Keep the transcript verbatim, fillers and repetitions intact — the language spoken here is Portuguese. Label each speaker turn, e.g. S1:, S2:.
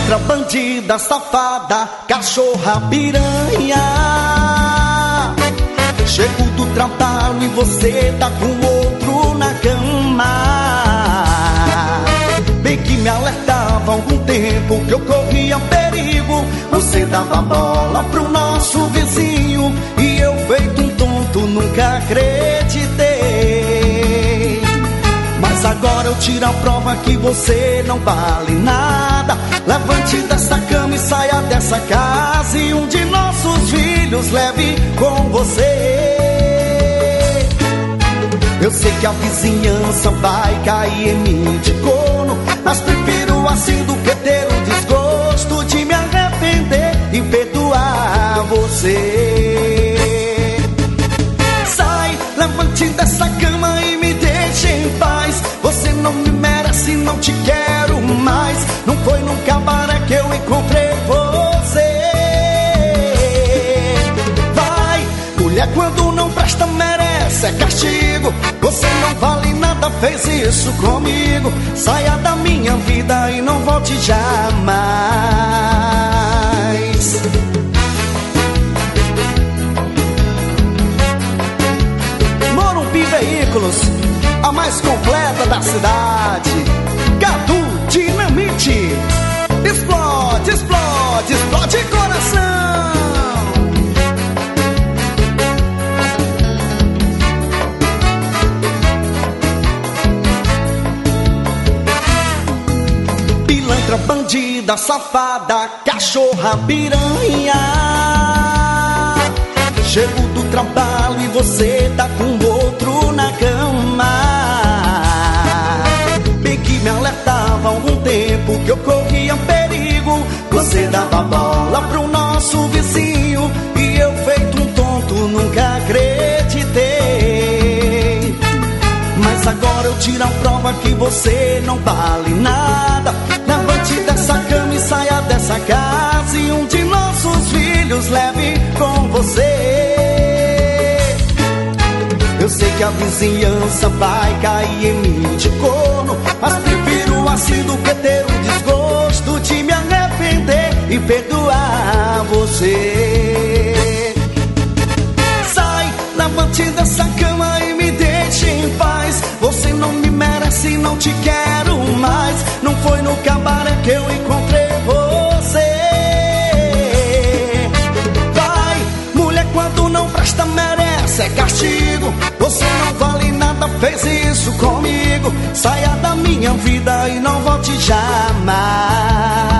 S1: Pilantra, bandida, safada, cachorra, piranha. Chego do trabalho e você tá com outro na cama. Bem que me alertava há algum tempo que eu corria perigo. Você dava bola pro nosso vizinho e eu, feito um tonto, nunca acreditei. Mas agora eu tiro a prova que você não vale nada. Levante dessa cama e saia dessa casa, e um de nossos filhos leve com você. Eu sei que a vizinhança vai cair em mim de corno, mas prefiro assim do que ter o desgosto de me arrepender e perdoar você. Sai, levante dessa cama e me deixe em paz. Você não me merece, não te quero mais. Não foi num cabaré que eu encontrei você. Vai, mulher quando não presta merece, é castigo. Você não vale nada, fez isso comigo. Saia da minha vida e não volte jamais. Morumbi Veículos, a mais completa da cidade. Cadu Dinamite. Explode, explode, explode coração. Pilantra, bandida, safada, cachorra, piranha. Chego do trabalho e você tá com outro na cama. Bem que me alertava há algum tempo que eu corria perigo. Você dava bola pro nosso vizinho e eu, feito um tonto, nunca acreditei. Mas agora eu tiro a prova que você não vale nada. Levante dessa cama e saia dessa casa, e um de nossos filhos leve com você. Eu sei que a vizinhança vai cair em mim de corno, mas prefiro assim do que ter o desgosto de me arrepender e perdoar você. Sai, levante dessa cama e me deixe em paz. Você não me merece, não te quero mais. Não foi no cabaré que eu encontrei você. Vai, mulher quando não presta merece, é castigo. Você não vale nada, fez isso comigo. Saia da minha vida e não volte jamais.